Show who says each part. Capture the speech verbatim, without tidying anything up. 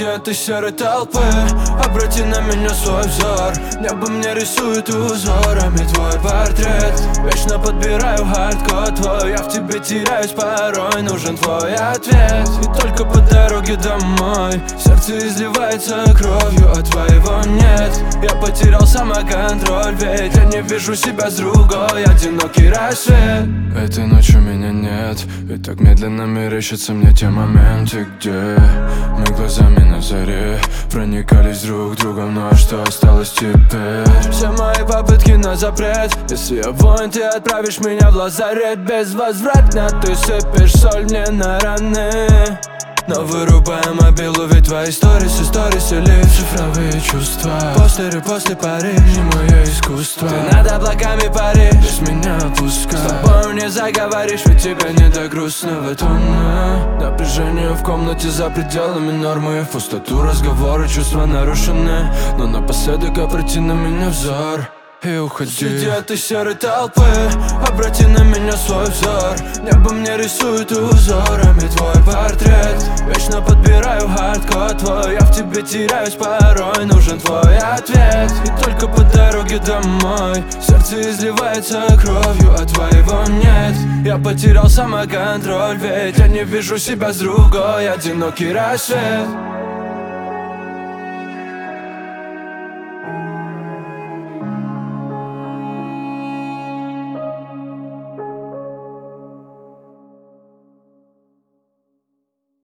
Speaker 1: Среди этой серой толпы обрати на меня свой взор. Небо мне рисует узорами твой портрет. Вечно подбираю хардкор твой, я в тебе теряюсь порой, нужен твой ответ. И только по дороге домой сердце изливается кровью, а твоего нет. Я потерял самоконтроль, ведь я не вижу себя с другой, одинокий рассвет. Этой ночью меня нет, и так медленно мерещится мне те моменты, где мы глазами на заре проникались друг другом, ну а что осталось теперь? Все мои попытки на запрет. Если я воин, ты отправишь меня в лазарет безвозвратно. Ты сыпешь соль мне на раны, но вырубаем мобилу, ведь твои сторисы, сторисы лишь цифровые чувства. Постеры после пари, не мое искусство. Ты над облаками паришь, без меня пускай. С тобой не заговоришь, ведь тебе не так грустно в эту ночь. Напряжение в комнате за пределами нормы. В пустоту разговоры, чувства нарушены, но напоследок обрати на меня взор и уходи. Среди этой серой толпы обрати на меня свой взор. Небо мне рисует узорами твой портрет. Вечно подбираю хардкор твой, я в тебе теряюсь порой, нужен твой ответ. И только по дороге домой сердце изливается кровью, а твоего нет. Я потерял самоконтроль, ведь я не вижу себя с другой, одинокий рассвет.